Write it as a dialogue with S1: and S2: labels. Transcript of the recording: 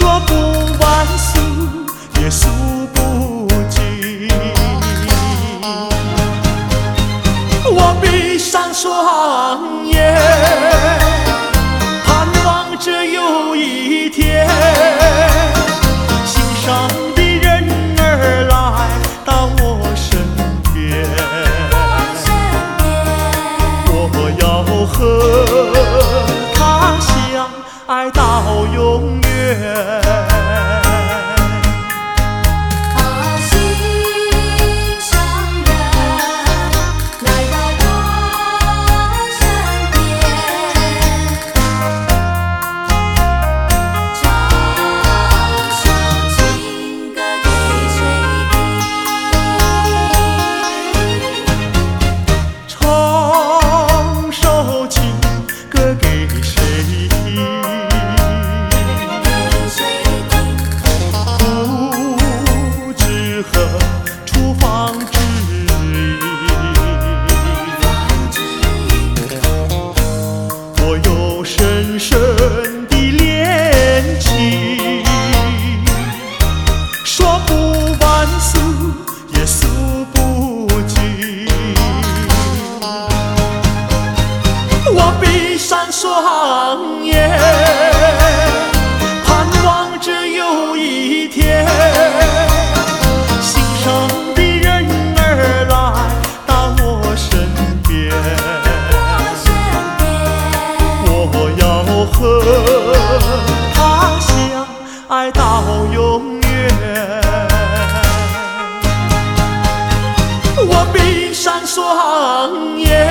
S1: 说不完数也数不尽。我闭上双眼，盼望着有一天，心上的人儿来到我身边，我要和他相爱到永远。深深的恋情，说不完数也数不尽。我闭上双眼，盼望着有一天，心上的人儿来到我身边，和他相爱到永远。我闭上双眼，